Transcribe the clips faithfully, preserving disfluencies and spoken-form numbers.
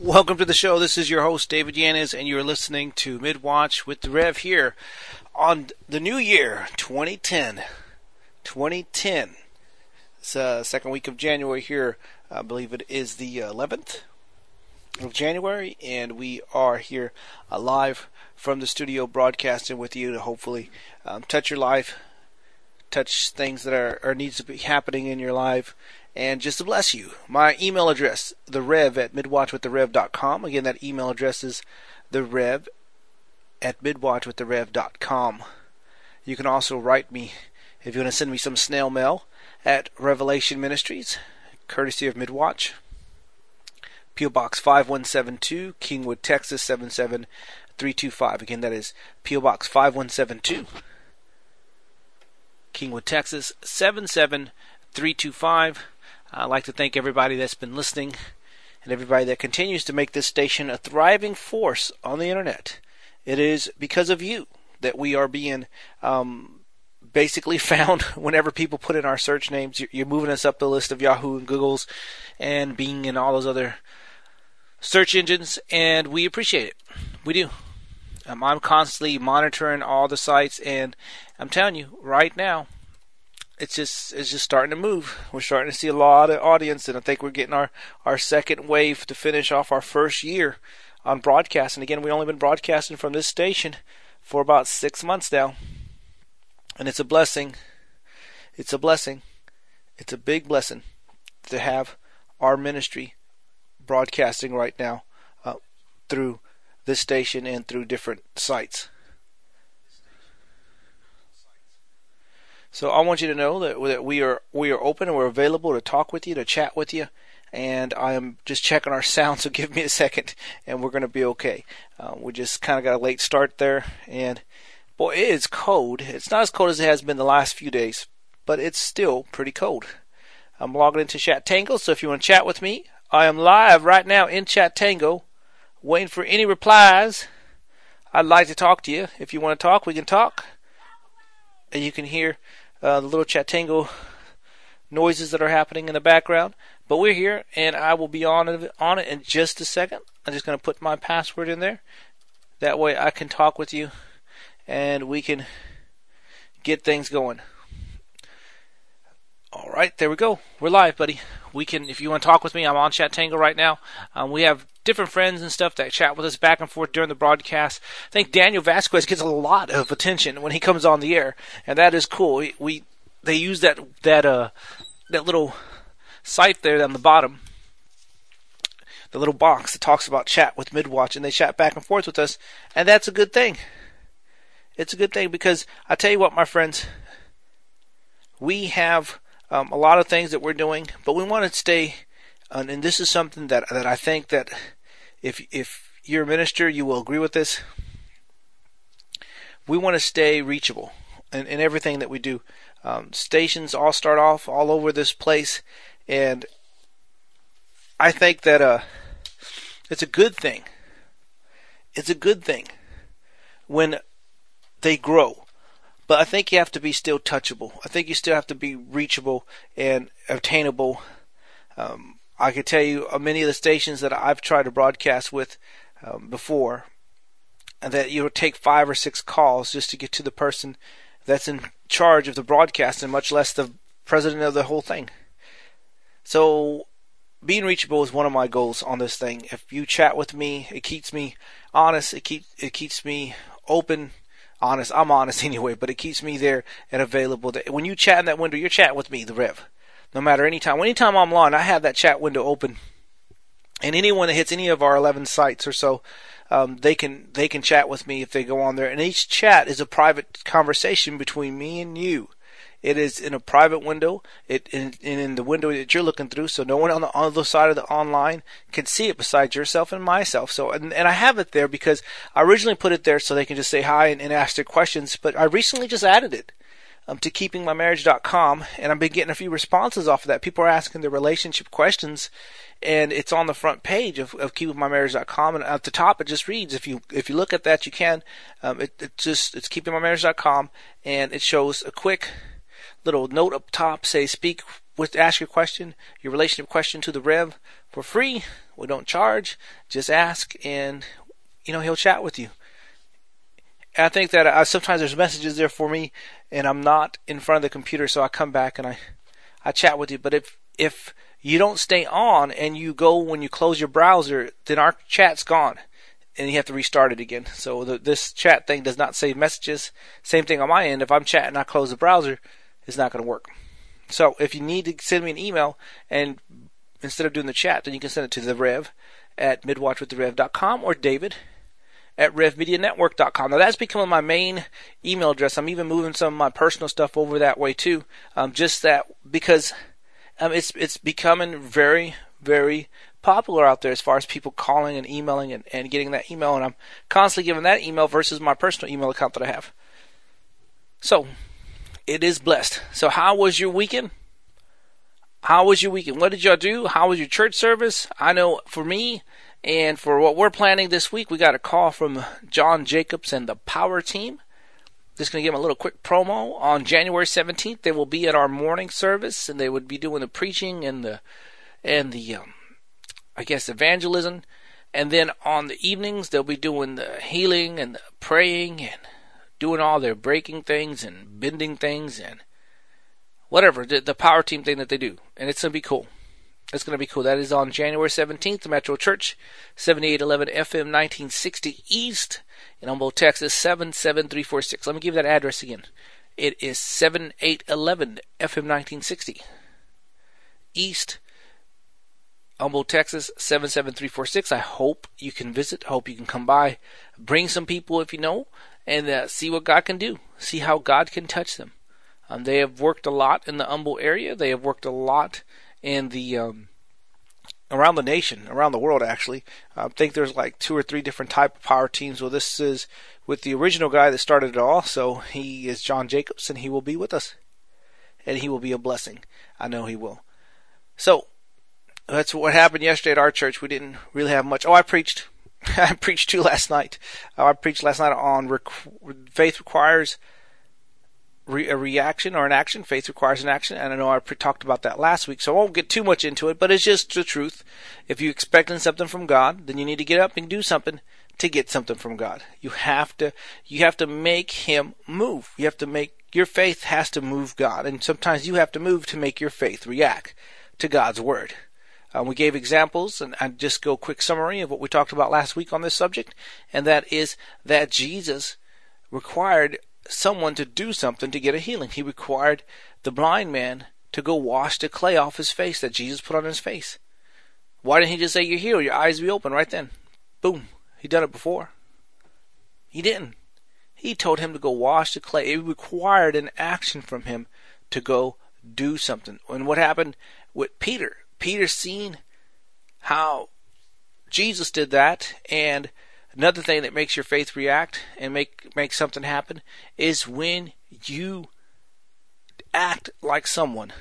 Welcome to the show. This is your host, David Yanez, and you're listening to Midwatch with the Rev here on the new year, twenty ten. twenty ten. It's the uh, second week of January here. I believe it is the eleventh of January, and we are here uh, live from the studio broadcasting with you to hopefully um, touch your life, touch things that are or needs to be happening in your life, and just to bless you. My email address, therev at midwatchwiththerev dot com. Again, that email address is therev at midwatchwiththerev dot com. You can also write me if you want to send me some snail mail at Revelation Ministries, courtesy of Midwatch. P O Box five one seven two, Kingwood, Texas seven seven three two five. Again, that is P O Box five one seven two, Kingwood, Texas seven seven three two five. I'd like to thank everybody that's been listening and everybody that continues to make this station a thriving force on the internet. It is because of you that we are being um, basically found whenever people put in our search names. You're moving us up the list of Yahoo and Google's and Bing and all those other search engines, and we appreciate it. We do. Um, I'm constantly monitoring all the sites, and I'm telling you right now, It's just it's just starting to move. We're starting to see a lot of audience, and I think we're getting our, our second wave to finish off our first year on broadcasting. Again, we've only been broadcasting from this station for about six months now, and it's a blessing. It's a blessing. It's a big blessing to have our ministry broadcasting right now uh, through this station and through different sites. So I want you to know that, that we are we are open and we're available to talk with you, to chat with you, and I am just checking our sound, so give me a second, and we're going to be okay. Uh, we just kind of got a late start there, and boy, it is cold. It's not as cold as it has been the last few days, but it's still pretty cold. I'm logging into Chat Tango, so if you want to chat with me, I am live right now in Chat Tango, waiting for any replies. I'd like to talk to you. If you want to talk, we can talk. And you can hear uh, the little Chatango noises that are happening in the background. But we're here, and I will be on it, on it in just a second. I'm just going to put my password in there. That way I can talk with you, and we can get things going. All right, there we go. We're live, buddy. We can, if you want to talk with me, I'm on Chatango right now. Um, we have different friends and stuff that chat with us back and forth during the broadcast. I think Daniel Vasquez gets a lot of attention when he comes on the air, and that is cool. We, we they use that that uh that little site there on the bottom, the little box that talks about chat with Midwatch, and they chat back and forth with us, and that's a good thing. It's a good thing because I tell you what, my friends, we have um, a lot of things that we're doing, but we want to stay. Uh, and this is something that that I think that if if you're a minister, you will agree with this. We want to stay reachable in, in everything that we do. Um, stations all start off all over this place, and I think that uh, it's a good thing. It's a good thing when they grow. But I think you have to be still touchable. I think you still have to be reachable and obtainable. Um, I can tell you uh, many of the stations that I've tried to broadcast with um, before, and that you'll take five or six calls just to get to the person that's in charge of the broadcast, and much less the president of the whole thing. So being reachable is one of my goals on this thing. If you chat with me, it keeps me honest. It keeps it keeps me open. Honest, I'm honest anyway, but it keeps me there and available. To, when you chat in that window, you're chatting with me, the Rev. No matter any time. Anytime I'm on, I have that chat window open. And anyone that hits any of our eleven sites or so, um, they can they can chat with me if they go on there. And each chat is a private conversation between me and you. It is in a private window, it in, in the window that you're looking through, so no one on the other side of the online can see it besides yourself and myself. So, and, and I have it there because I originally put it there so they can just say hi and, and ask their questions, but I recently just added it um, to keeping my marriage dot com, and I've been getting a few responses off of that. People are asking their relationship questions, and it's on the front page of, of keeping my marriage dot com, and at the top it just reads, if you if you look at that, you can, um, it, it just it's keeping my marriage dot com, and it shows a quick little note up top, say speak with ask your question, your relationship question to the Rev for free. We don't charge. Just ask, and you know he'll chat with you. And I think that I, sometimes there's messages there for me, and I'm not in front of the computer, so I come back and I, I chat with you. But if if you don't stay on and you go when you close your browser, then our chat's gone, and you have to restart it again. So the, this chat thing does not save messages. Same thing on my end. If I'm chatting and I close the browser, it's not going to work. So if you need to send me an email, and instead of doing the chat, then you can send it to the Rev at midwatch with the rev dot com or David at rev media network dot com. Now that's becoming my main email address. I'm even moving some of my personal stuff over that way too. Um, just that because um, it's it's becoming very, very popular out there as far as people calling and emailing and, and getting that email. And I'm constantly giving that email versus my personal email account that I have. So it is blessed. So how was your weekend? How was your weekend? What did y'all do? How was your church service? I know for me, and for what we're planning this week, we got a call from John Jacobs and the Power Team. Just going to give them a little quick promo. On January seventeenth, they will be at our morning service, and they would be doing the preaching and the, and the um, I guess, evangelism. And then on the evenings, they'll be doing the healing and the praying and doing all their breaking things and bending things and whatever, the, the Power Team thing that they do. And it's going to be cool. It's going to be cool. That is on January seventeenth, Metro Church, seventy-eight eleven F M nineteen sixty East in Humboldt, Texas, seven seven three four six. Let me give that address again. It is seventy-eight eleven F M nineteen sixty East, Humboldt, Texas, seven seven three four six. I hope you can visit. I hope you can come by. Bring some people if you know, and uh, see what God can do. See how God can touch them. Um, they have worked a lot in the Humboldt area. They have worked a lot in the um, around the nation, around the world actually. I think there's like two or three different type of power teams. Well, this is with the original guy that started it all. So he is John Jacobs, and he will be with us, and he will be a blessing. I know he will. So that's what happened yesterday at our church. We didn't really have much. Oh, I preached. I preached too last night. Uh, I preached last night on rec- faith requires a reaction or an action. Faith requires an action, and I know I pre- talked about that last week, so I won't get too much into it, but it's just the truth. If you're expecting something from God, then you need to get up and do something to get something from God. You have to, you have to make Him move. You have to make, your faith has to move God, and sometimes you have to move to make your faith react to God's Word. Um, we gave examples, and I'll just go quick summary of what we talked about last week on this subject, and that is that Jesus required someone to do something to get a healing. He required the blind man to go wash the clay off his face that Jesus put on his face. Why didn't he just say, "You're healed, your eyes be open," right then? Boom. He done it before. He didn't. He told him to go wash the clay. It required an action from him to go do something. And what happened with Peter? Peter seen how Jesus did that, and another thing that makes your faith react and make make something happen is when you act like someone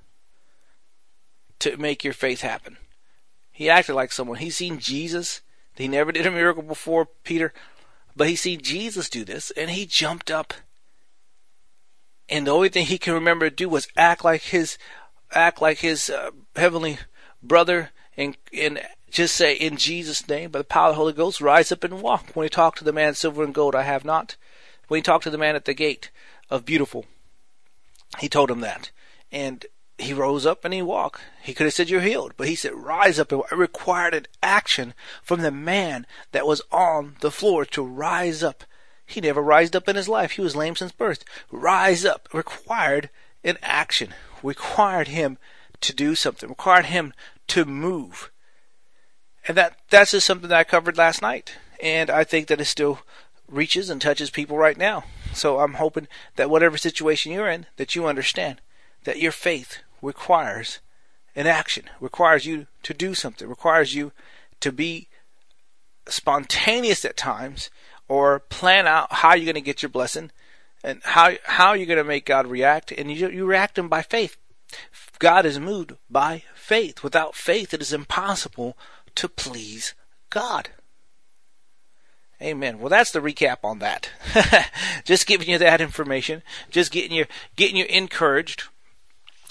to make your faith happen. He acted like someone. He seen Jesus. He never did a miracle before, Peter, but he seen Jesus do this, and he jumped up. And the only thing he can remember to do was act like his act like his uh, heavenly brother, and and just say, "In Jesus' name, by the power of the Holy Ghost, rise up and walk." When he talked to the man, "Silver and gold I have not." When he talked to the man at the gate of Beautiful, he told him that. And he rose up and he walked. He could have said, "You're healed." But he said, "Rise up." It required an action from the man that was on the floor to rise up. He never rised up in his life. He was lame since birth. Rise up required an action. Required him to do something. Required him to move. And that that's just something that I covered last night. And I think that it still reaches and touches people right now. So I'm hoping that whatever situation you're in, that you understand that your faith requires an action, requires you to do something, requires you to be spontaneous at times, or plan out how you're going to get your blessing and how how you're going to make God react. And you, you react him by faith. God is moved by faith. Without faith, it is impossible to please God. Amen. Well, that's the recap on that. Just giving you that information. Just getting you getting you encouraged.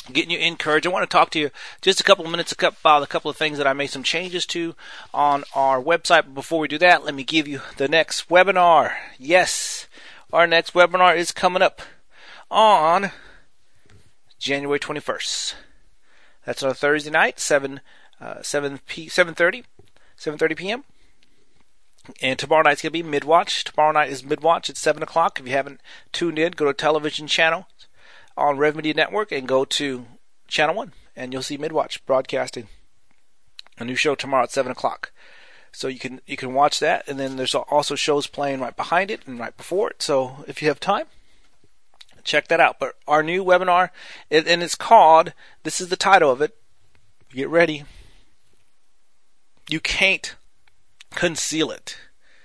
getting you encouraged. I want to talk to you just a couple of minutes about a couple of things that I made some changes to on our website. But before we do that, let me give you the next webinar. Yes, our next webinar is coming up on January twenty-first. That's on a Thursday night, seven uh, seven p seven thirty seven thirty p.m. And tomorrow night's gonna be Midwatch. Tomorrow night is Midwatch at seven o'clock. If you haven't tuned in, go to television channel on Rev Media Network and go to Channel One, and you'll see Midwatch broadcasting a new show tomorrow at seven o'clock. So you can you can watch that, and then there's also shows playing right behind it and right before it. So if you have time, check that out. But our new webinar, and it's called, this is the title of it, get ready, You Can't Conceal It.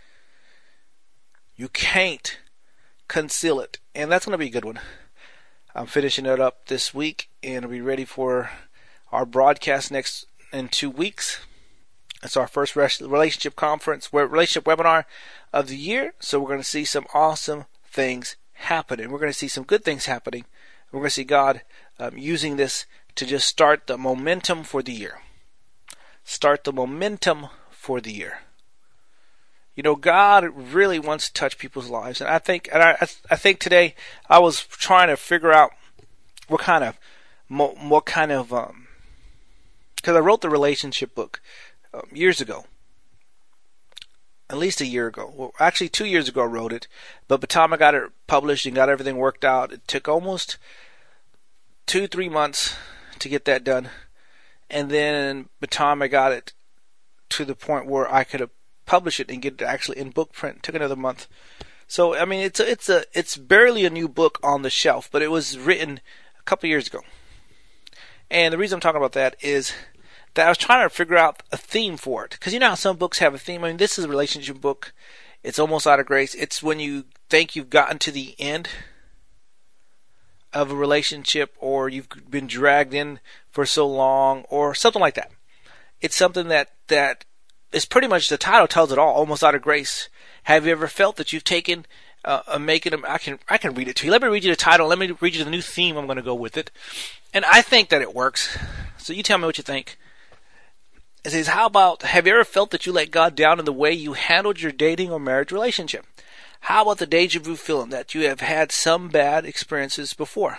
You can't conceal it. And that's going to be a good one. I'm finishing it up this week, and we'll be ready for our broadcast next in two weeks. It's our first relationship conference, relationship webinar of the year. So we're going to see some awesome things happening. We're going to see some good things happening. We're going to see God um, using this to just start the momentum for the year. Start the momentum for the year. You know, God really wants to touch people's lives, and I think, and I, I think today I was trying to figure out what kind of, what kind of, um, because I wrote the relationship book um, years ago, at least a year ago. Well, actually, two years ago I wrote it, but by the time I got it published and got everything worked out, it took almost two, three months to get that done, and then by the time I got it to the point where I could have publish it and get it actually in book print, it took another month. So I mean, it's a, it's a it's barely a new book on the shelf, but it was written a couple years ago. And the reason I'm talking about that is that I was trying to figure out a theme for it, because you know how some books have a theme. I mean, this is a relationship book. It's almost out of grace. It's when you think you've gotten to the end of a relationship, or you've been dragged in for so long, or something like that. It's something that that it's pretty much, the title tells it all, almost out of grace. Have you ever felt that you've taken uh, a making them? I can I can read it to you. Let me read you the title. Let me read you the new theme. I'm going to go with it, and I think that it works. So you tell me what you think. It says, how about, have you ever felt that you let God down in the way you handled your dating or marriage relationship? How about the deja vu feeling that you have had some bad experiences before,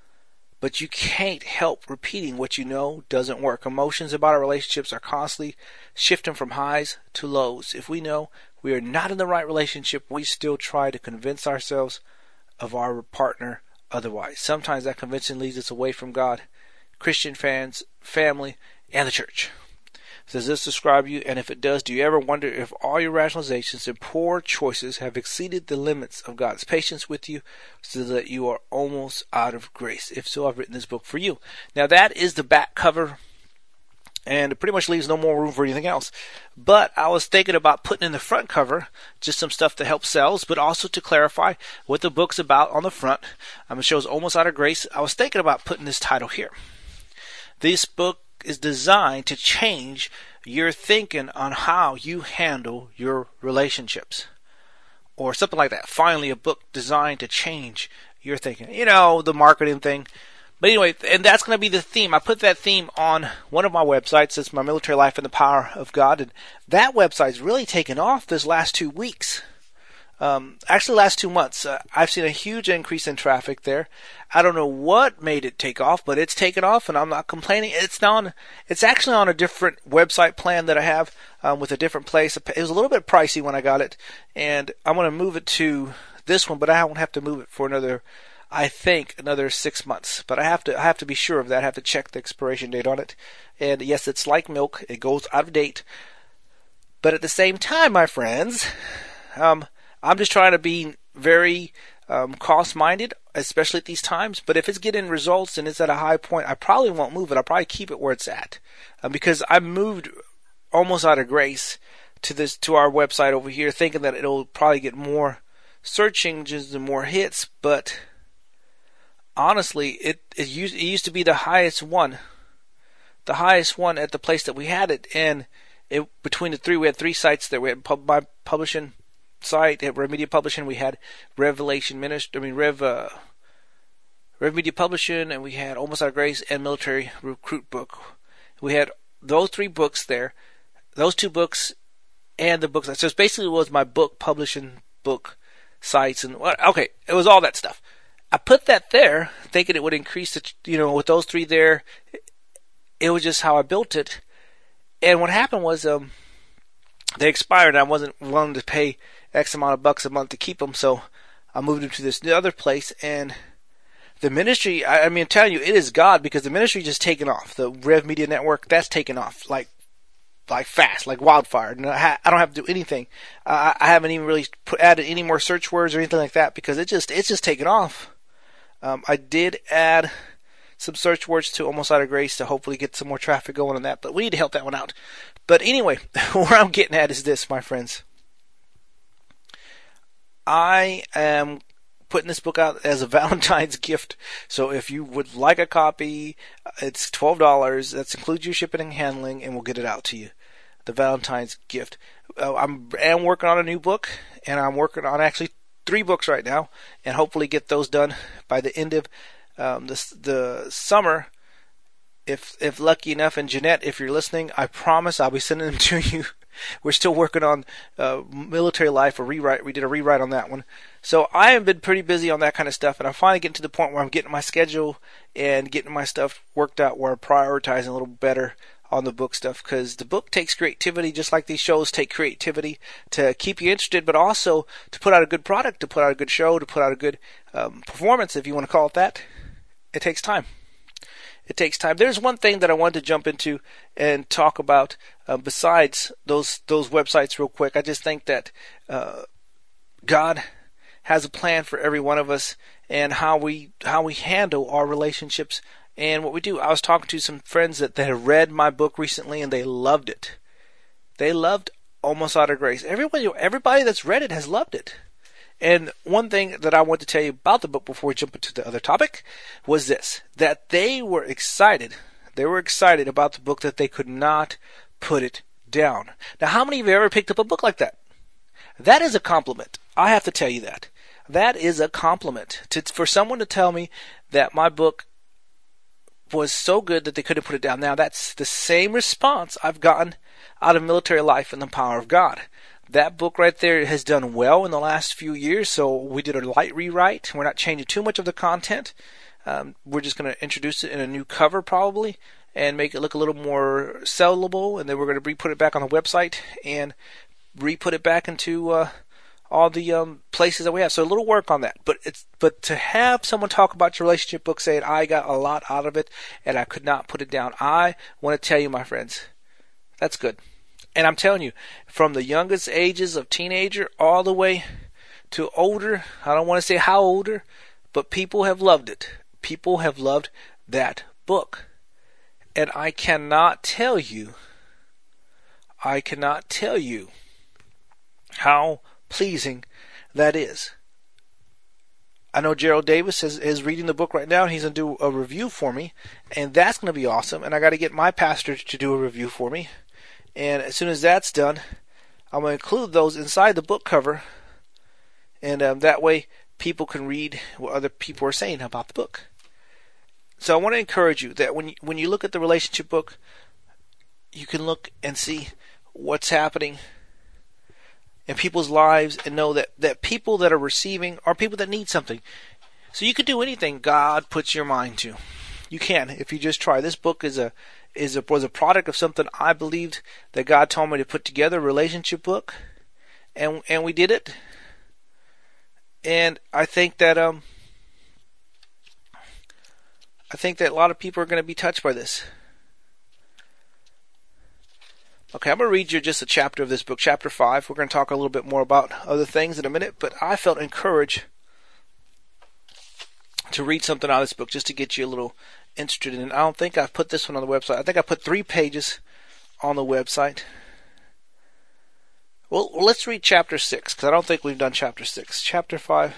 but you can't help repeating what you know doesn't work? Emotions about our relationships are constantly shifting from highs to lows. If we know we are not in the right relationship, we still try to convince ourselves of our partner otherwise. Sometimes that convincing leads us away from God, Christian fans, family, and the church. Does this describe you? And if it does, do you ever wonder if all your rationalizations and poor choices have exceeded the limits of God's patience with you, so that you are almost out of grace? If so, I've written this book for you. Now that is the back cover, and it pretty much leaves no more room for anything else. But I was thinking about putting in the front cover just some stuff to help sales, but also to clarify what the book's about on the front. Um, it shows almost out of grace. I was thinking about putting this title here. This book is designed to change your thinking on how you handle your relationships, or something like that. Finally, a book designed to change your thinking. You know, the marketing thing. But anyway, and that's going to be the theme. I put that theme on one of my websites. It's My Military Life and the Power of God. And that website's really taken off this last two weeks. Um, actually, last two months. Uh, I've seen a huge increase in traffic there. I don't know what made it take off, but it's taken off, and I'm not complaining. It's on. It's actually on a different website plan that I have um, with a different place. It was a little bit pricey when I got it, and I'm going to move it to this one, but I won't have to move it for another, I think, another six months. But I have to. I have to be sure of that. I have to check the expiration date on it. And yes, it's like milk; it goes out of date. But at the same time, my friends, um. I'm just trying to be very um, cost-minded, especially at these times. But if it's getting results and it's at a high point, I probably won't move it. I'll probably keep it where it's at, um, because I moved almost out of grace to this to our website over here, thinking that it'll probably get more search engines and more hits. But honestly, it it used, it used to be the highest one, the highest one at the place that we had it. And it, between the three, we had three sites there. We had pub, my publishing site, at Rev Media Publishing, we had Revelation Ministry, I mean Rev uh, Rev Media Publishing, and we had Almost Out of Grace and Military Recruit Book. We had those three books there, those two books, and the books. So it basically was my book publishing book sites and what? Okay, it was all that stuff. I put that there, thinking it would increase the, you know, with those three there. It was just how I built it. And what happened was, um, they expired, and I wasn't willing to pay X amount of bucks a month to keep them, so I moved them to this other place. And the ministry, I, I mean, I'm telling you, it is God, because the ministry just taken off. The Rev Media Network, that's taken off like, like fast, like wildfire. And I, ha- I don't have to do anything. Uh, I haven't even really put, added any more search words or anything like that, because it just, it's just taken off. Um, I did add some search words to Almost Out of Grace to hopefully get some more traffic going on that, but we need to help that one out. But anyway, where I'm getting at is this, my friends. I am putting this book out as a Valentine's gift. So if you would like a copy, it's twelve dollars. That includes your shipping and handling, and we'll get it out to you. The Valentine's gift. Uh, I'm am working on a new book, and I'm working on actually three books right now, and hopefully get those done by the end of um, the the summer. If if lucky enough, and Jeanette, if you're listening, I promise I'll be sending them to you. We're still working on uh, Military Life, a rewrite. We did a rewrite on that one. So I have been pretty busy on that kind of stuff, and I'm finally getting to the point where I'm getting my schedule and getting my stuff worked out, where I'm prioritizing a little better on the book stuff, because the book takes creativity, just like these shows take creativity to keep you interested, but also to put out a good product, to put out a good show, to put out a good um, performance, if you want to call it that. It takes time. It takes time. There's one thing that I wanted to jump into and talk about uh, besides those those websites real quick. I just think that uh, God has a plan for every one of us, and how we how we handle our relationships and what we do. I was talking to some friends that, that have read my book recently, and they loved it. They loved Almost Out of Grace. Everybody, everybody that's read it has loved it. And one thing that I want to tell you about the book before we jump into the other topic was this, that they were excited. They were excited about the book, that they could not put it down. Now, how many of you have ever picked up a book like that? That is a compliment. I have to tell you that. That is a compliment. To, for someone to tell me that my book was so good that they couldn't put it down. Now, that's the same response I've gotten out of Military Life and the Power of God. That book right there has done well in the last few years, so we did a light rewrite. We're not changing too much of the content. Um, we're just going to introduce it in a new cover probably, and make it look a little more sellable, and then we're going to re-put it back on the website and re-put it back into uh, all the um, places that we have. So a little work on that. But it's but to have someone talk about your relationship book saying, I got a lot out of it and I could not put it down, I want to tell you, my friends, that's good. And I'm telling you, from the youngest ages of teenager all the way to older, I don't want to say how older, but people have loved it. People have loved that book. And I cannot tell you, I cannot tell you how pleasing that is. I know Gerald Davis is, is reading the book right now, and he's going to do a review for me, and that's going to be awesome. And I got to get my pastor to do a review for me. And as soon as that's done, I'm going to include those inside the book cover, and um, that way people can read what other people are saying about the book. So I want to encourage you that when you, when you look at the relationship book, you can look and see what's happening in people's lives, and know that, that people that are receiving are people that need something. So you can do anything God puts your mind to. You can, if you just try. This book is a is a was a product of something I believed that God told me to put together, a relationship book, and and we did it. And I think that um I think that a lot of people are going to be touched by this. Okay, I'm going to read you just a chapter of this book, chapter five. We're going to talk a little bit more about other things in a minute, but I felt encouraged to read something out of this book just to get you a little interested in it. I don't think I've put this one on the website. I think I put three pages on the website. Well, let's read chapter six, because I don't think we've done chapter six. Chapter five.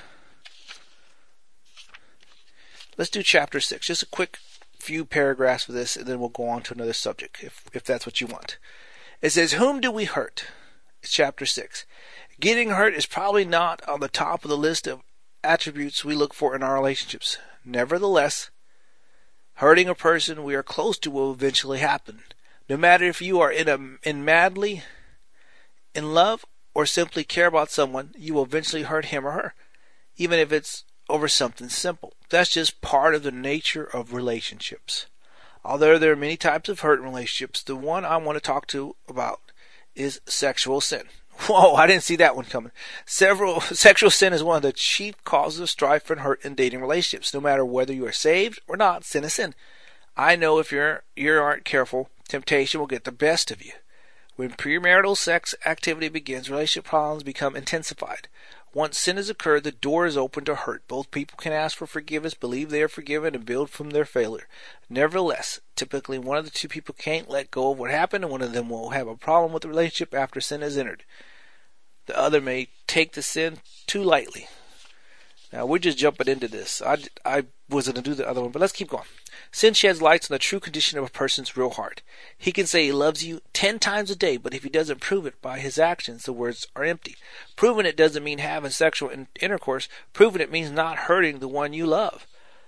Let's do chapter six. Just a quick few paragraphs of this, and then we'll go on to another subject, if if that's what you want. It says, whom do we hurt? It's chapter six. Getting hurt is probably not on the top of the list of attributes we look for in our relationships. Nevertheless, hurting a person we are close to will eventually happen. No matter if you are in a in madly in love or simply care about someone, you will eventually hurt him or her, even if it's over something simple. That's just part of the nature of relationships. Although there are many types of hurt in relationships, the one I want to talk to about is sexual sin. Whoa, I didn't see that one coming. Several, sexual sin is one of the chief causes of strife and hurt in dating relationships. No matter whether you are saved or not, sin is sin. I know if you're, you aren't careful, temptation will get the best of you. When premarital sex activity begins, relationship problems become intensified. Once sin has occurred, the door is open to hurt. Both people can ask for forgiveness, believe they are forgiven, and build from their failure. Nevertheless, typically one of the two people can't let go of what happened, and one of them will have a problem with the relationship after sin has entered. The other may take the sin too lightly. Now, we're just jumping into this. I, I was going to do the other one, but let's keep going. Sin sheds light on the true condition of a person's real heart. He can say he loves you ten times a day, but if he doesn't prove it by his actions, the words are empty. Proving it doesn't mean having sexual in- intercourse. Proving it means not hurting the one you love.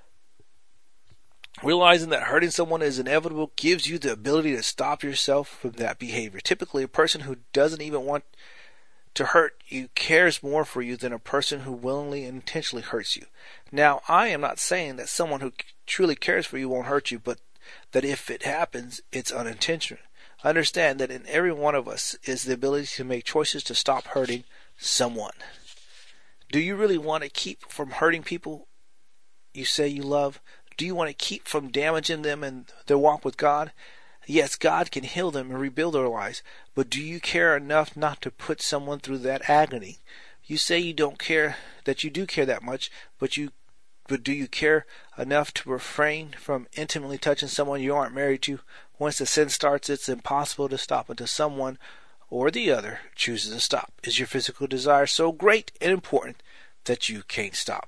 Realizing that hurting someone is inevitable gives you the ability to stop yourself from that behavior. Typically, a person who doesn't even want to hurt you cares more for you than a person who willingly and intentionally hurts you. Now, I am not saying that someone who truly cares for you won't hurt you, but that if it happens, it's unintentional. Understand that in every one of us is the ability to make choices to stop hurting someone. Do you really want to keep from hurting people you say you love? Do you want to keep from damaging them in their walk with God? Yes, God can heal them and rebuild their lives, but do you care enough not to put someone through that agony? You say you don't care, that you do care that much, but you, but do you care enough to refrain from intimately touching someone you aren't married to? Once the sin starts, it's impossible to stop until someone or the other chooses to stop. Is your physical desire so great and important that you can't stop?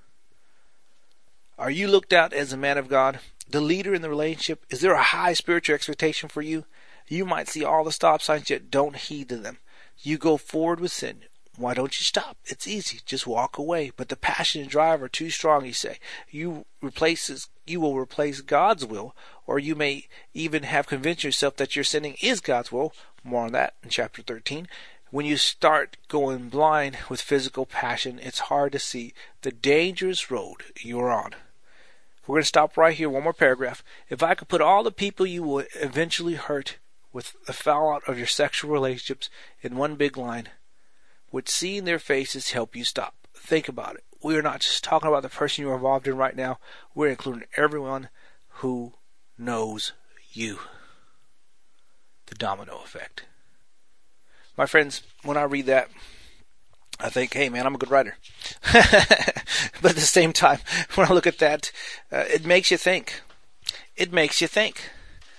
Are you looked at as a man of God, the leader in the relationship? Is there a high spiritual expectation for you? You might see all the stop signs, yet don't heed to them. You go forward with sin. Why don't you stop? It's easy. Just walk away. But the passion and drive are too strong, you say. You replaces, you will replace God's will, or you may even have convinced yourself that your sinning is God's will. More on that in chapter thirteen. When you start going blind with physical passion, it's hard to see the dangerous road you're on. We're going to stop right here, one more paragraph. If I could put all the people you will eventually hurt with the fallout of your sexual relationships in one big line, would seeing their faces help you stop? Think about it. We are not just talking about the person you're involved in right now. We're including everyone who knows you. The domino effect. My friends, when I read that, I think, hey man, I'm a good writer. But at the same time, when I look at that, uh, it makes you think. It makes you think.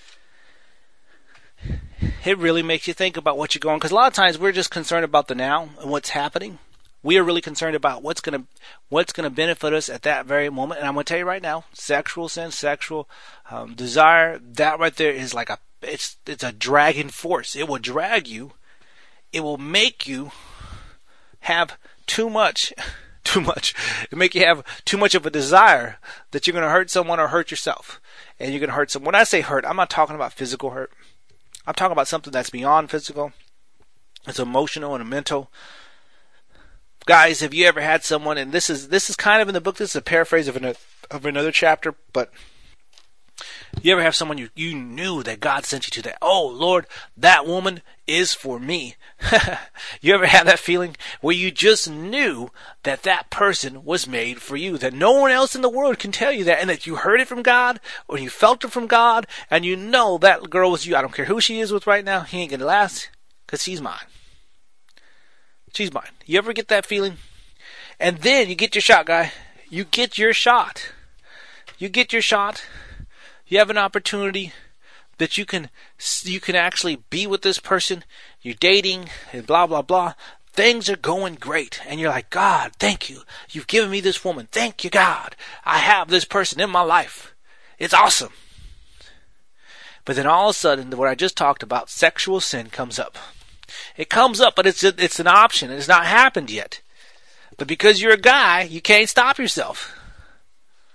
It really makes you think about what you're going. Because a lot of times we're just concerned about the now and what's happening. We are really concerned about what's going to what's going to benefit us at that very moment. And I'm going to tell you right now, sexual sin, sexual um, desire, that right there is like a it's it's a dragging force. It will drag you. It will make you have too much, too much. It make you have too much of a desire that you're going to hurt someone or hurt yourself. And you're going to hurt someone. When I say hurt, I'm not talking about physical hurt. I'm talking about something that's beyond physical. It's emotional and mental. Guys, have you ever had someone, and this is this is kind of in the book, this is a paraphrase of another, of another chapter, but you ever have someone you, you knew that God sent you to that, oh, Lord, that woman is for me. You ever had that feeling where you just knew that that person was made for you, that no one else in the world can tell you that, and that you heard it from God, or you felt it from God, and you know that girl was you. I don't care who she is with right now. He ain't going to last, because she's mine. She's mine. You ever get that feeling? And then you get your shot, guy. You get your shot. You get your shot. You have an opportunity that you can you can actually be with this person. You're dating and blah, blah, blah. Things are going great. And you're like, God, thank you. You've given me this woman. Thank you, God. I have this person in my life. It's awesome. But then all of a sudden, what I just talked about, sexual sin comes up. It comes up, but it's a, it's an option. It's not happened yet. But because you're a guy, you can't stop yourself.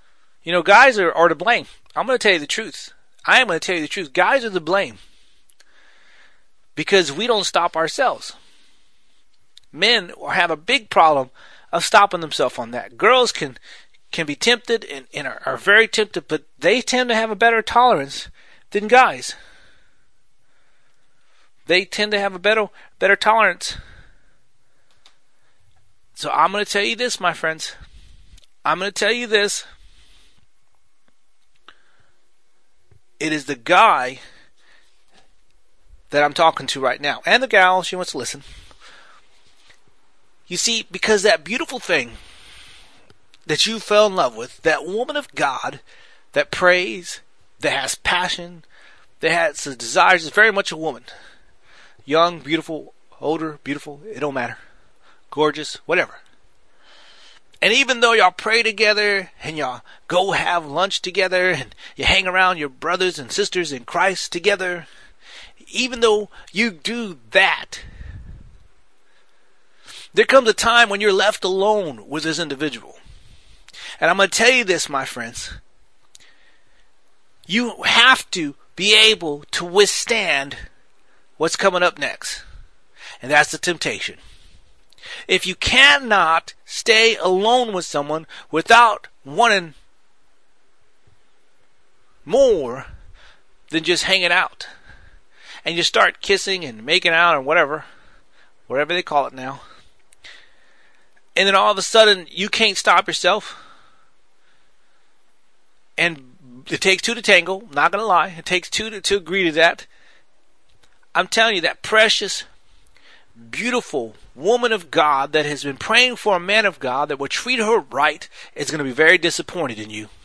You know, guys are, are to blame. I'm going to tell you the truth. I am going to tell you the truth. Guys are to blame. Because we don't stop ourselves. Men have a big problem of stopping themselves on that. Girls can can be tempted and, and are, are very tempted, but they tend to have a better tolerance than guys. They tend to have a better better tolerance. So I'm going to tell you this, my friends. I'm going to tell you this. It is the guy that I'm talking to right now. And the gal, she wants to listen. You see, because that beautiful thing that you fell in love with, that woman of God that prays, that has passion, that has desires, is very much a woman. Young, beautiful, older, beautiful, it don't matter. Gorgeous, whatever. And even though y'all pray together and y'all go have lunch together and you hang around your brothers and sisters in Christ together, even though you do that, there comes a time when you're left alone with this individual. And I'm going to tell you this, my friends. You have to be able to withstand what's coming up next. And that's the temptation. If you cannot stay alone with someone without wanting more than just hanging out, and you start kissing and making out and whatever, whatever they call it now, and then all of a sudden you can't stop yourself, and it takes two to tango, not going to lie, it takes two to, to agree to that. I'm telling you, that precious, beautiful woman of God that has been praying for a man of God that will treat her right is going to be very disappointed in you.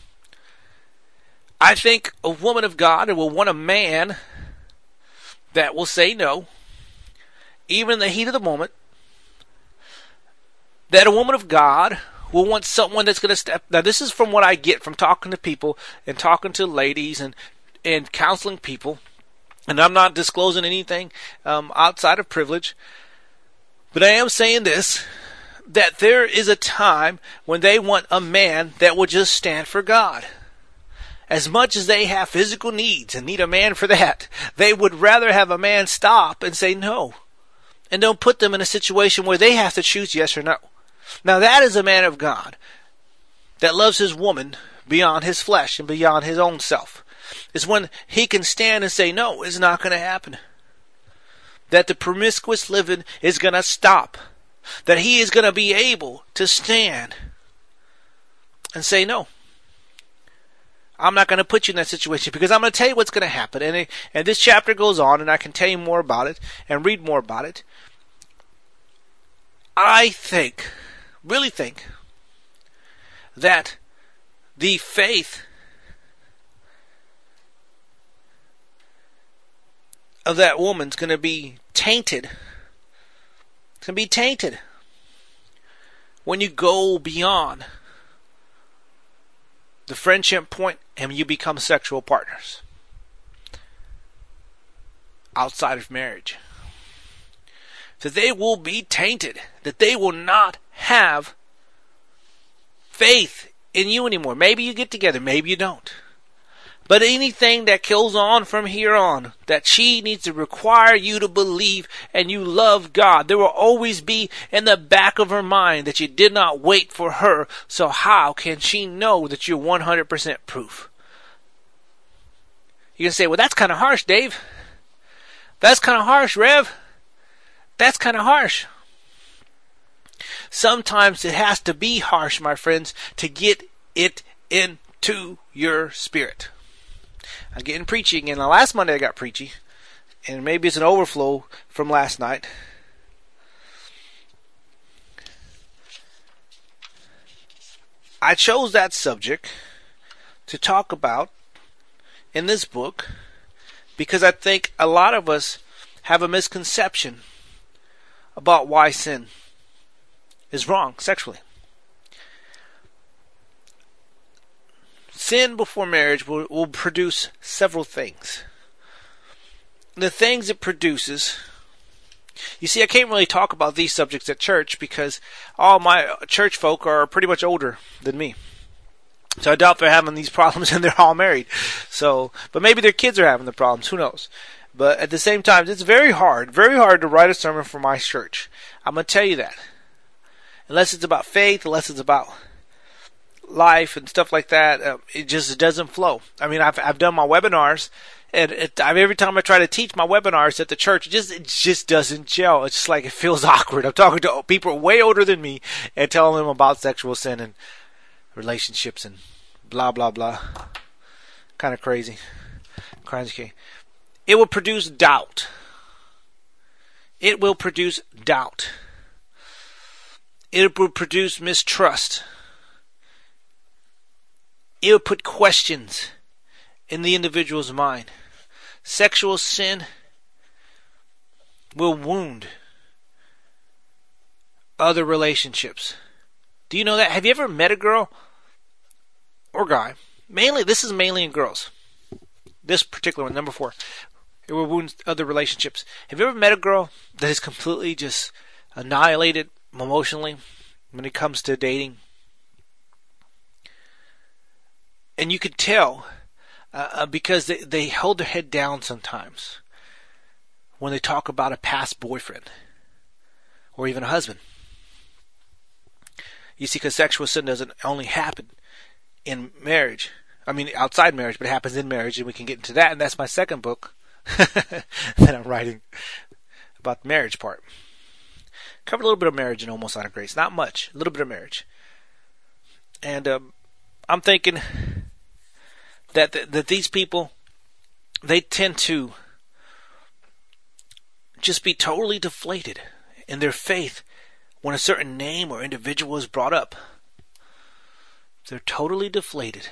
I think a woman of God will want a man that will say no, even in the heat of the moment. That a woman of God will want someone that's going to step. Now, this is from what I get from talking to people and talking to ladies and, and counseling people. And I'm not disclosing anything um, outside of privilege. But I am saying this, that there is a time when they want a man that will just stand for God. As much as they have physical needs and need a man for that, they would rather have a man stop and say no. And don't put them in a situation where they have to choose yes or no. Now that is a man of God that loves his woman beyond his flesh and beyond his own self. It's when he can stand and say, no, it's not going to happen. That the promiscuous living is going to stop. That he is going to be able to stand and say, no, I'm not going to put you in that situation, because I'm going to tell you what's going to happen. And, it, and this chapter goes on, and I can tell you more about it and read more about it. I think, really think, that the faith of that woman's going to be tainted. It's going to be tainted when you go beyond the friendship point and you become sexual partners outside of marriage. That they will be tainted. That they will not have faith in you anymore. Maybe you get together, maybe you don't. But anything that kills on from here on, that she needs to require you to believe and you love God, there will always be in the back of her mind that you did not wait for her, so how can she know that you're one hundred percent proof? You can say, well, that's kind of harsh, Dave. That's kind of harsh, Rev. That's kind of harsh. Sometimes it has to be harsh, my friends, to get it into your spirit. I'm getting preachy again. Now, last Monday I got preachy, and maybe it's an overflow from last night. I chose that subject to talk about in this book because I think a lot of us have a misconception about why sin is wrong sexually. Sin before marriage will, will produce several things. The things it produces, you see, I can't really talk about these subjects at church because all my church folk are pretty much older than me. So I doubt they're having these problems and they're all married. So, but maybe their kids are having the problems. Who knows? But at the same time, it's very hard, very hard to write a sermon for my church. I'm going to tell you that. Unless it's about faith, unless it's about life and stuff like that, uh, it just it doesn't flow. I mean, I've I've done my webinars, and it, I, every time I try to teach my webinars at the church, it just it just doesn't gel. It's just like it feels awkward. I'm talking to people way older than me and telling them about sexual sin and relationships and blah blah blah. Kind of crazy. Crazy. It will produce doubt. It will produce doubt. It will produce mistrust. It will put questions in the individual's mind. Sexual sin will wound other relationships. Do you know that? Have you ever met a girl or guy? Mainly, this is mainly in girls. This particular one, number four. It will wound other relationships. Have you ever met a girl that is completely just annihilated emotionally when it comes to dating? And you could tell uh, because they, they hold their head down sometimes when they talk about a past boyfriend or even a husband. You see, because sexual sin doesn't only happen in marriage. I mean, outside marriage, but it happens in marriage, and we can get into that. And that's my second book that I'm writing about the marriage part. Covered a little bit of marriage in Almost Out of Grace. Not much. A little bit of marriage. And um, I'm thinking that, that that these people, they tend to just be totally deflated in their faith when a certain name or individual is brought up. They're totally deflated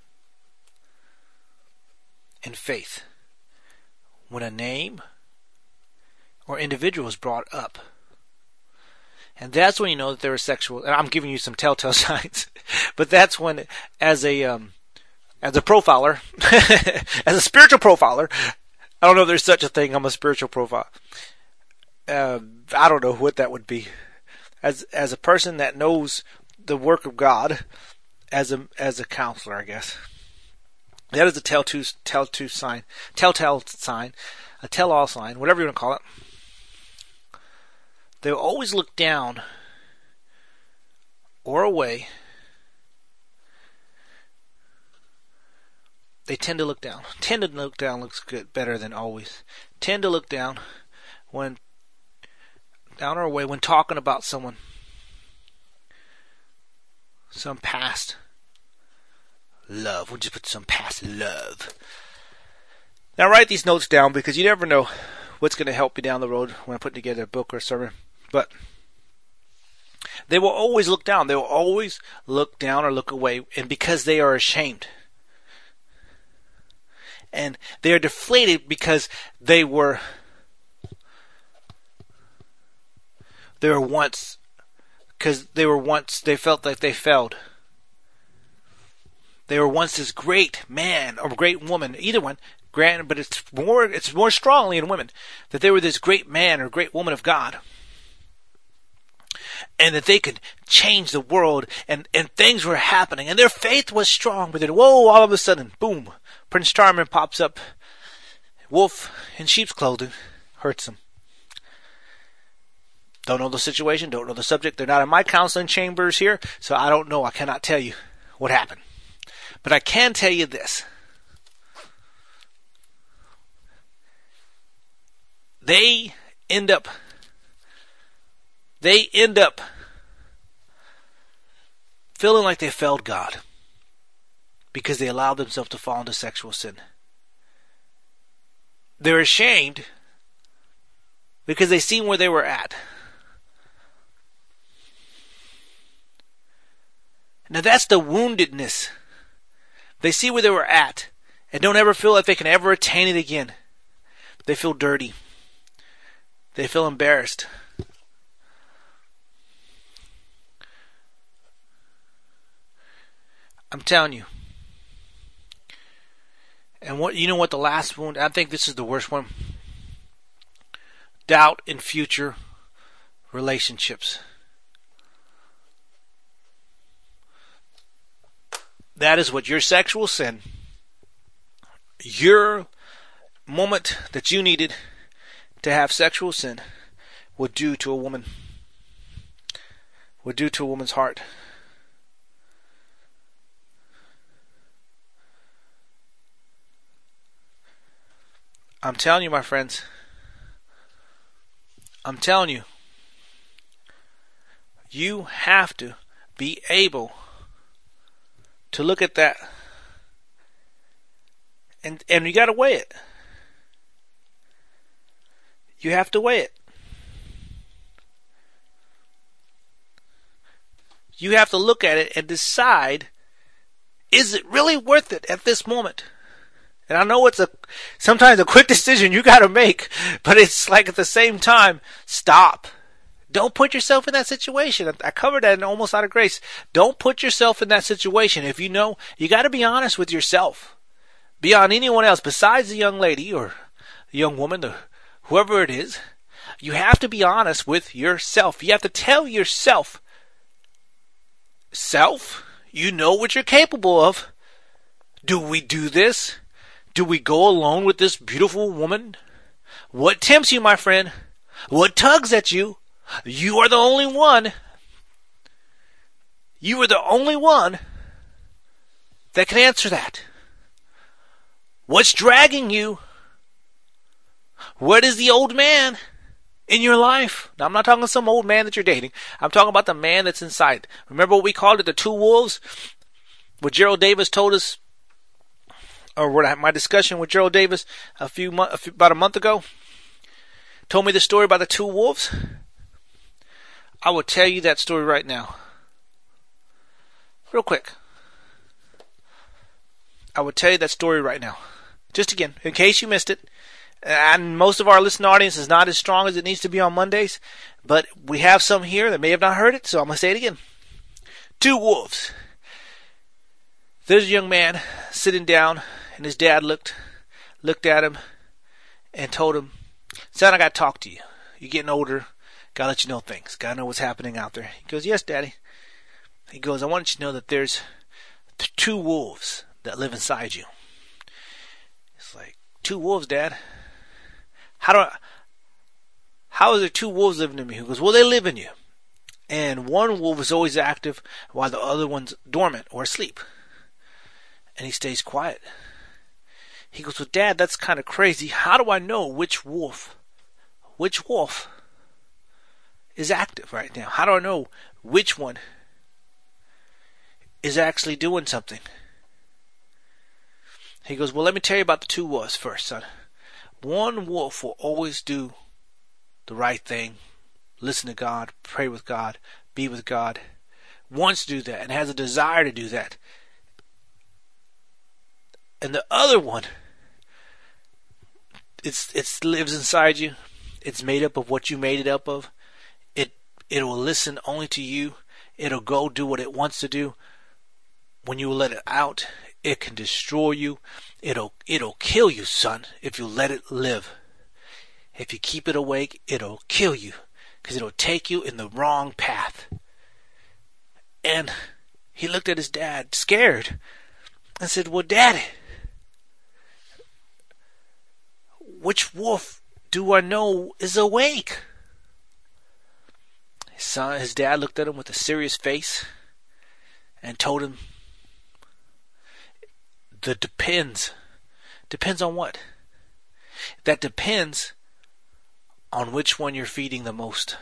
in faith when a name or individual is brought up. And that's when you know that they're a sexual. And I'm giving you some telltale signs, but that's when, as a um, as a profiler, as a spiritual profiler, I don't know if there's such a thing. I'm a spiritual profile. Uh, I don't know what that would be. As as a person that knows the work of God, as a as a counselor, I guess. That is a telltale telltale sign, telltale sign, a tell-all sign, whatever you want to call it. They will always look down or away. They tend to look down. Tend to look down looks good, better than always. Tend to look down when down or away when talking about someone, some past love. We'll just put some past love. Now write these notes down because you never know what's going to help you down the road when I'm putting together a book or a sermon. But they will always look down. They will always look down or look away, and because they are ashamed. And they are deflated because they were they were once because they were once they felt like they failed. They were once this great man or great woman, either one. Granted, but it's more it's more strongly in women that they were this great man or great woman of God, and that they could change the world, and, and things were happening, and their faith was strong. But then, whoa! All of a sudden, boom! Prince Charming pops up, wolf in sheep's clothing, hurts them. Don't know the situation, don't know the subject. They're not in my counseling chambers here, so I don't know. I cannot tell you what happened, but I can tell you this. They end up, they end up feeling like they failed God because they allowed themselves to fall into sexual sin. They're ashamed because they seen where they were at. Now that's the woundedness. They see where they were at and don't ever feel like they can ever attain it again. They feel dirty. They feel embarrassed. I'm telling you. And what you know what the last wound, I think this is the worst one. Doubt in future relationships. That is what your sexual sin, your moment that you needed to have sexual sin, would do to a woman. Would do to a woman's heart. I'm telling you, my friends. I'm telling you. You have to be able to look at that. And and you got to weigh it. You have to weigh it. You have to look at it and decide, is it really worth it at this moment? And I know it's a sometimes a quick decision you got to make, but it's like at the same time, stop. Don't put yourself in that situation. I covered that in Almost Out of Grace. Don't put yourself in that situation. If you know, you got to be honest with yourself. Beyond anyone else, besides the young lady or the young woman, the, whoever it is, you have to be honest with yourself. You have to tell yourself, self, you know what you're capable of. Do we do this? Do we go alone with this beautiful woman? What tempts you, my friend? What tugs at you? You are the only one. You are the only one that can answer that. What's dragging you? What is the old man in your life? Now, I'm not talking some old man that you're dating. I'm talking about the man that's inside. Remember what we called it, the two wolves? What Gerald Davis told us, or what my discussion with Gerald Davis a few, a few about a month ago, told me the story about the two wolves. I will tell you that story right now. Real quick. I will tell you that story right now. Just again, in case you missed it. And most of our listening audience is not as strong as it needs to be on Mondays. But we have some here that may have not heard it, so I'm going to say it again. Two wolves. There's a young man sitting down, and his dad looked, looked at him and told him, son, I got to talk to you. You're getting older. Gotta let you know things. Gotta know what's happening out there. He goes, yes, Daddy. He goes, I want you to know that there's two wolves that live inside you. It's like, two wolves, Dad? How do I, how is there two wolves living in me? He goes, well, they live in you. And one wolf is always active while the other one's dormant or asleep. And he stays quiet. He goes, well, Dad, that's kind of crazy. How do I know which wolf, which wolf is active right now? How do I know which one is actually doing something? He goes, well, let me tell you about the two wolves first, son. One wolf will always do the right thing, listen to God, pray with God, be with God, wants to do that and has a desire to do that. And the other one, it's it lives inside you. It's made up of what you made it up of. It it will listen only to you. It'll go do what it wants to do. When you let it out, it can destroy you. It'll it'll kill you, son, if you let it live. If you keep it awake, it'll kill you, because it'll take you in the wrong path. And he looked at his dad, scared, and said, well, Daddy, which wolf do I know is awake? His son, his dad looked at him with a serious face and told him, that depends. Depends on what? That depends on which one you're feeding the most.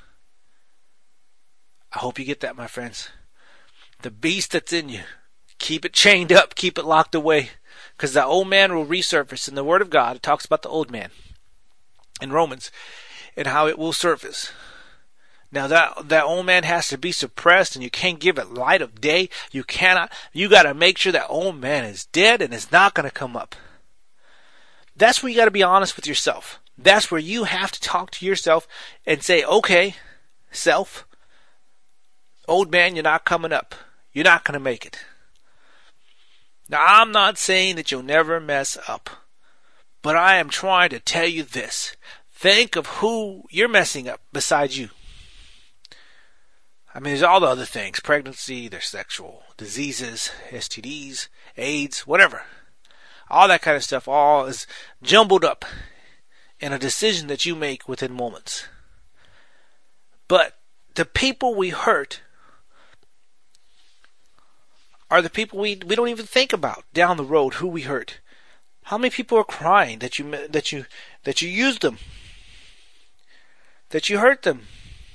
I hope you get that, my friends. The beast that's in you, keep it chained up, keep it locked away, because the old man will resurface. In the Word of God, it talks about the old man in Romans and how it will surface. Now that that old man has to be suppressed, and you can't give it light of day. You cannot. You got to make sure that old man is dead and is not going to come up. That's where you got to be honest with yourself. That's where you have to talk to yourself and say, okay, self, old man, you're not coming up. You're not going to make it. Now, I'm not saying that you'll never mess up, but I am trying to tell you this. Think of who you're messing up besides you. I mean, there's all the other things. Pregnancy, there's sexual diseases, S T Ds, AIDS, whatever. All that kind of stuff all is jumbled up in a decision that you make within moments. But the people we hurt are the people we we don't even think about down the road, who we hurt. How many people are crying that you that you that you used them, that you hurt them?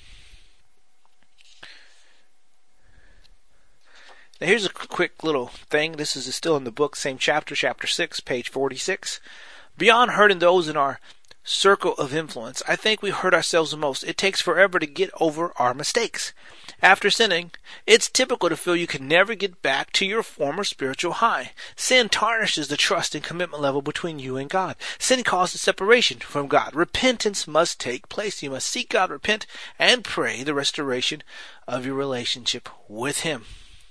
Now here's a quick little thing. This is still in the book, same chapter, chapter six, page forty-six. Beyond hurting those in our circle of influence, I think we hurt ourselves the most. It takes forever to get over our mistakes. After sinning, it's typical to feel you can never get back to your former spiritual high. Sin tarnishes the trust and commitment level between you and God. Sin causes separation from God. Repentance must take place. You must seek God, repent, and pray the restoration of your relationship with Him.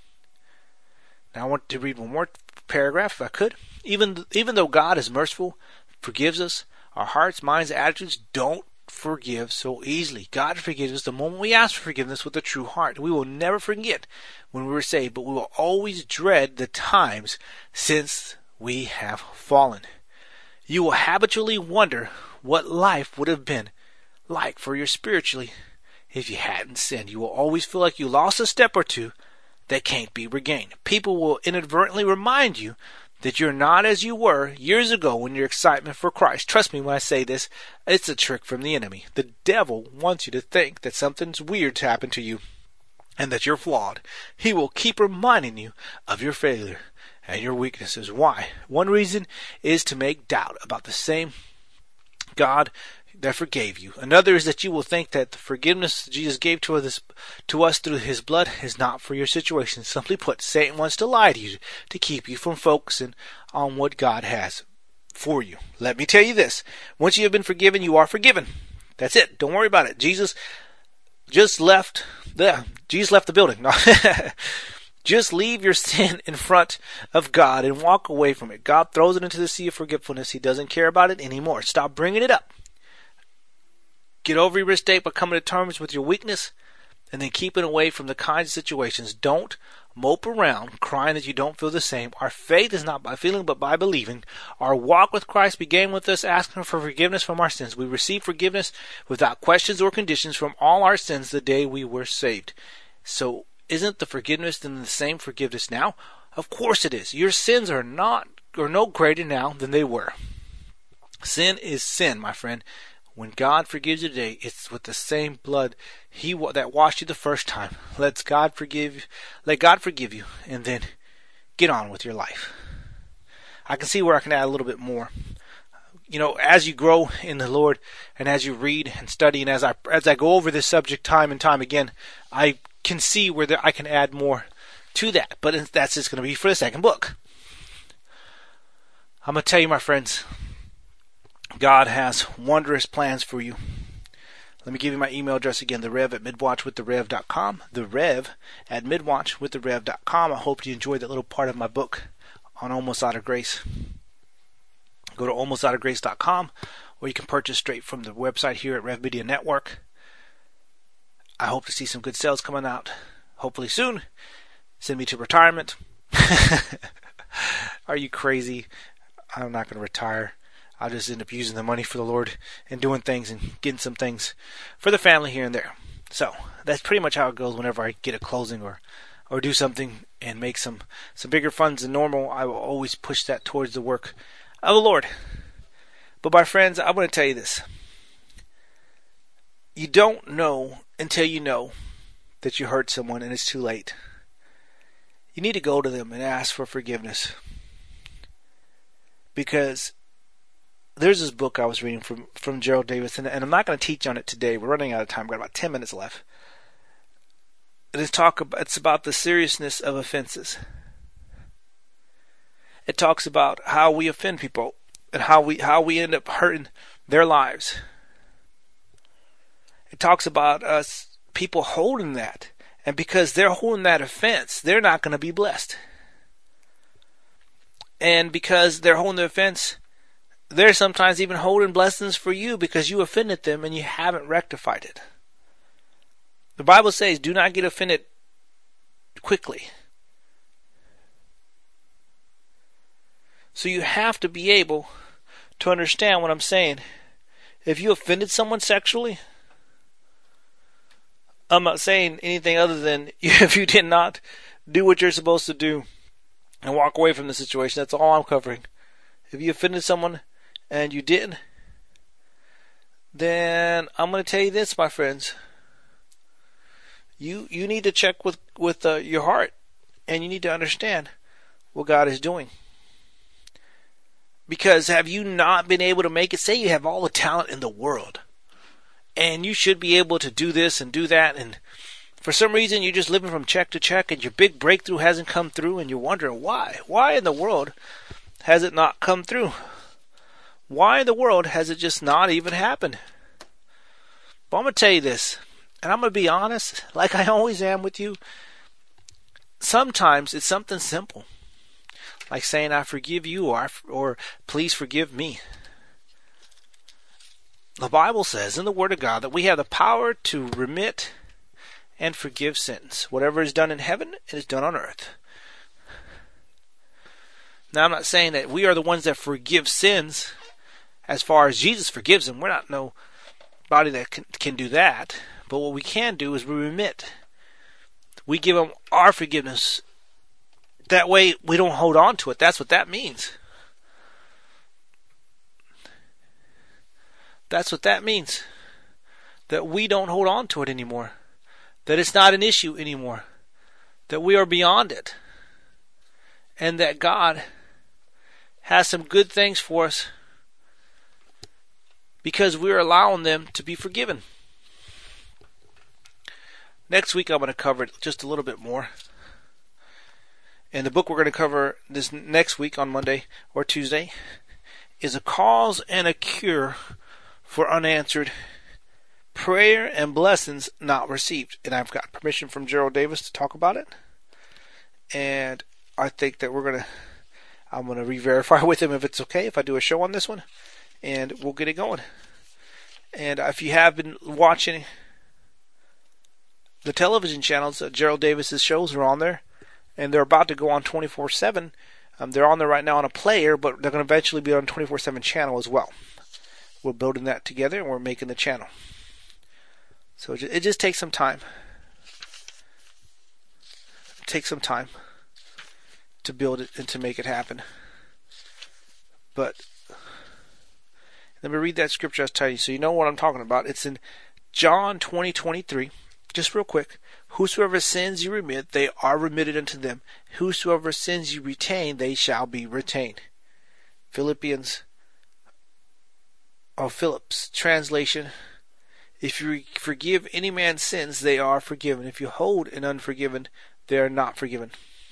Now I want to read one more paragraph if I could. Even, even though God is merciful, forgives us, our hearts, minds, attitudes don't forgive so easily. God forgives us the moment we ask for forgiveness with a true heart. We will never forget when we were saved, but we will always dread the times since we have fallen. You will habitually wonder what life would have been like for you spiritually if you hadn't sinned. You will always feel like you lost a step or two that can't be regained. People will inadvertently remind you that you're not as you were years ago in your excitement for Christ. Trust me when I say this, it's a trick from the enemy. The devil wants you to think that something's weird's happened to you and that you're flawed. He will keep reminding you of your failure and your weaknesses. Why? One reason is to make doubt about the same God that forgave you. Another is that you will think that the forgiveness Jesus gave to us, to us through His blood is not for your situation. Simply put, Satan wants to lie to you to keep you from focusing on what God has for you. Let me tell you this. Once you have been forgiven, you are forgiven. That's it. Don't worry about it. Jesus just left the, Jesus left the building. No. Just leave your sin in front of God and walk away from it. God throws it into the sea of forgetfulness. He doesn't care about it anymore. Stop bringing it up. Get over your mistake by coming to terms with your weakness and then keeping away from the kinds of situations. Don't mope around crying that you don't feel the same. Our faith is not by feeling but by believing. Our walk with Christ began with us asking for forgiveness from our sins. We received forgiveness without questions or conditions from all our sins the day we were saved. So isn't the forgiveness then the same forgiveness now? Of course it is. Your sins are not or no greater now than they were. Sin is sin, my friend. When God forgives you today, it's with the same blood He that washed you the first time. Let God forgive, let God forgive you, and then get on with your life. I can see where I can add a little bit more. You know, as you grow in the Lord, and as you read and study, and as I as I go over this subject time and time again, I can see where there, I can add more to that. But that's just going to be for the second book. I'm going to tell you, my friends, God has wondrous plans for you. Let me give you my email address again, the rev at midwatch with the rev dot com. The rev at midwatch with the rev dot com. I hope you enjoyed that little part of my book on Almost Out of Grace. Go to almost out of grace dot com, or you can purchase straight from the website here at Rev Media Network. I hope to see some good sales coming out, hopefully soon. Send me to retirement. Are you crazy? I'm not going to retire. I'll just end up using the money for the Lord and doing things and getting some things for the family here and there. So that's pretty much how it goes whenever I get a closing or, or do something and make some, some bigger funds than normal. I will always push that towards the work of the Lord. But my friends, I'm going to tell you this. You don't know until you know that you hurt someone and it's too late. You need to go to them and ask for forgiveness. Because there's this book I was reading from, from Gerald Davis, and, and I'm not going to teach on it today. We're running out of time. We've got about ten minutes left. It is talk about, it's about the seriousness of offenses. It talks about how we offend people and how we how we end up hurting their lives. It talks about us people holding that, and because they're holding that offense, they're not going to be blessed. And because they're holding the offense, they're sometimes even holding blessings for you because you offended them and you haven't rectified it. The Bible says, do not get offended quickly. So you have to be able to understand what I'm saying. If you offended someone sexually, I'm not saying anything other than if you did not do what you're supposed to do and walk away from the situation, that's all I'm covering. If you offended someone and you didn't, then I'm going to tell you this, my friends. You you need to check with, with uh, your heart, and you need to understand what God is doing. Because have you not been able to make it? Say you have all the talent in the world, and you should be able to do this and do that, and for some reason you're just living from check to check, and your big breakthrough hasn't come through, and you're wondering why. Why in the world has it not come through? Why in the world has it just not even happened? But I'm going to tell you this, and I'm going to be honest, like I always am with you. Sometimes it's something simple, like saying, I forgive you, or, or please forgive me. The Bible says in the Word of God that we have the power to remit and forgive sins. Whatever is done in heaven, it is done on earth. Now, I'm not saying that we are the ones that forgive sins as far as Jesus forgives them. We're not nobody that can, can do that. But what we can do is we remit. We give them our forgiveness. That way we don't hold on to it. That's what that means. That's what that means. That we don't hold on to it anymore. That it's not an issue anymore. That we are beyond it. And that God has some good things for us because we're allowing them to be forgiven. Next week I'm going to cover it just a little bit more. And the book we're going to cover this next week on Monday or Tuesday is A Cause and a Cure for Unanswered Prayer and Blessings Not Received. And I've got permission from Gerald Davis to talk about it. And I think that we're going to, I'm going to re-verify with him if it's okay if I do a show on this one. And we'll get it going. And if you have been watching the television channels, uh, Gerald Davis's shows are on there. And they're about to go on twenty-four seven. Um, they're on there right now on a player, but they're going to eventually be on twenty-four seven channel as well. We're building that together, and we're making the channel. So it just, it just takes some time. It takes some time to build it and to make it happen. But let me read that scripture I was telling you so you know what I'm talking about. It's in John twenty twenty-three. Just real quick. Whosoever sins you remit, they are remitted unto them. Whosoever sins you retain, they shall be retained. Philippians, or Philip's translation. If you forgive any man's sins, they are forgiven. If you hold an unforgiven, they are not forgiven.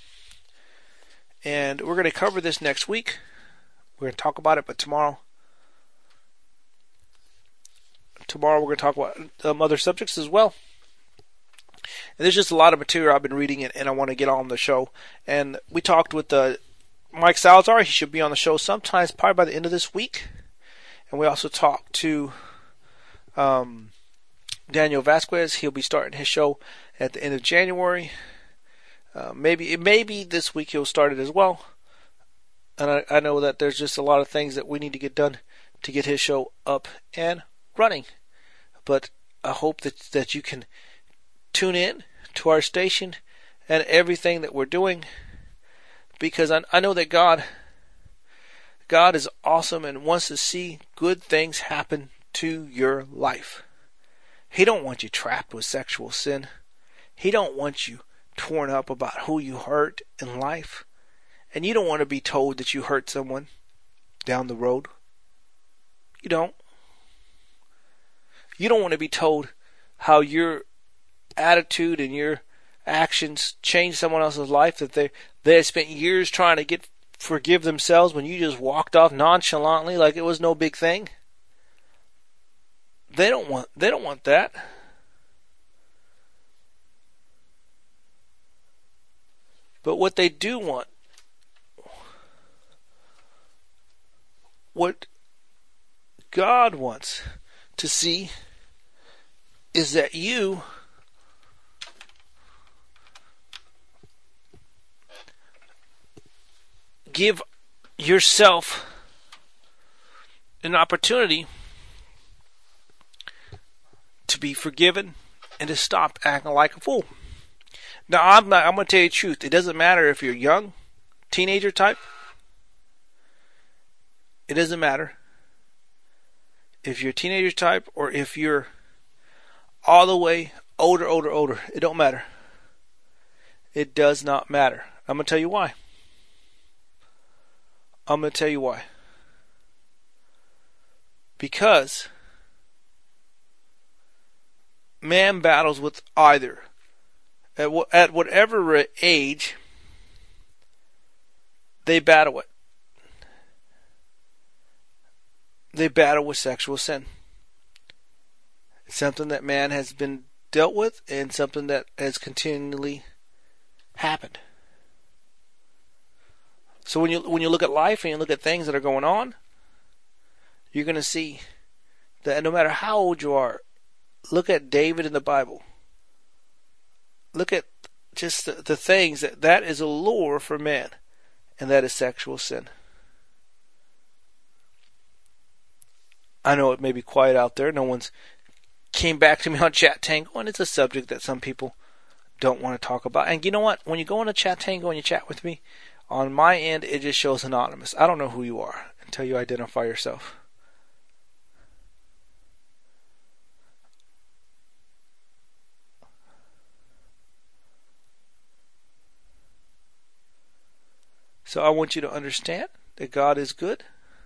And we're going to cover this next week. We're going to talk about it, but tomorrow, tomorrow we're going to talk about um, other subjects as well. And there's just a lot of material I've been reading, and, and I want to get on the show. And we talked with uh, Mike Salazar. He should be on the show sometimes, probably by the end of this week. And we also talked to um, Daniel Vasquez. He'll be starting his show at the end of January. Uh, maybe it may be this week he'll start it as well. And I, I know that there's just a lot of things that we need to get done to get his show up and running. But I hope that that you can tune in to our station and everything that we're doing, because I, I know that God God is awesome and wants to see good things happen to your life. He don't want you trapped with sexual sin. He don't want you torn up about who you hurt in life. And you don't want to be told that you hurt someone down the road. You don't. You don't want to be told how your attitude and your actions change someone else's life, that they they had spent years trying to get forgive themselves when you just walked off nonchalantly like it was no big thing. They don't want they don't want that. But what they do want, what God wants to see, is that you give yourself an opportunity to be forgiven and to stop acting like a fool. Now, I'm not, I'm going to tell you the truth. It doesn't matter if you're young, teenager type. It doesn't matter if you're a teenager type or if you're all the way older, older, older. It don't matter. It does not matter. I'm going to tell you why. I'm going to tell you why. Because man battles with either. At, wh- at whatever age, they battle it. They battle with sexual sin. It's something that man has been dealt with and something that has continually happened. So when you when you look at life and you look at things that are going on, you're going to see that no matter how old you are, look at David in the Bible. Look at just the, the things that that is a lure for man, and that is sexual sin. I know it may be quiet out there. No one's came back to me on Chat Tango, and it's a subject that some people don't want to talk about. And you know what? When you go on a Chat Tango and you chat with me, on my end, it just shows anonymous. I don't know who you are until you identify yourself. So I want you to understand that God is good,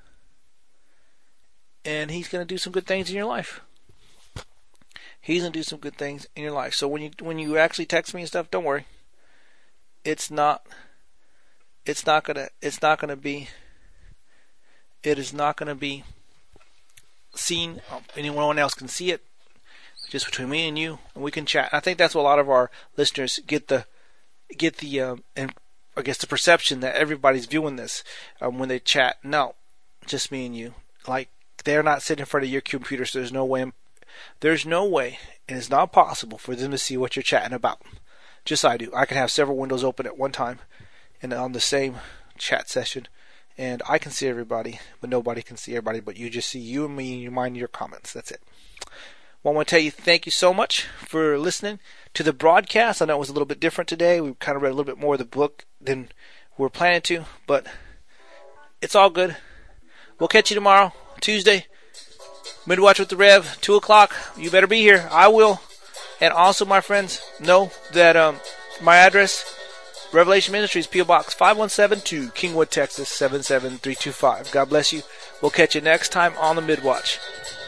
and He's going to do some good things in your life. He's going to do some good things in your life. So when you when you actually text me and stuff, don't worry. It's not. It's not gonna. It's not gonna be. It is not gonna be seen. Anyone else can see it. Just between me and you, and we can chat. I think that's what a lot of our listeners get the get the um, and I guess the perception that everybody's viewing this um, when they chat. No, just me and you. Like they're not sitting in front of your computer, so there's no way. I'm, there's no way, and it's not possible for them to see what you're chatting about. Just I do. I can have several windows open at one time, and on the same chat session, and I can see everybody, but nobody can see everybody. But you just see you and me, and you mind your comments. That's it. Well, I want to tell you thank you so much for listening to the broadcast. I know it was a little bit different today. We kind of read a little bit more of the book than we were planning to, but it's all good. We'll catch you tomorrow, Tuesday. Midwatch with the Rev, two o'clock. You better be here. I will. And also, my friends, know that um, my address, Revelation Ministries, P O Box five one seven two, Kingwood, Texas, seven seven three two five. God bless you. We'll catch you next time on the Midwatch.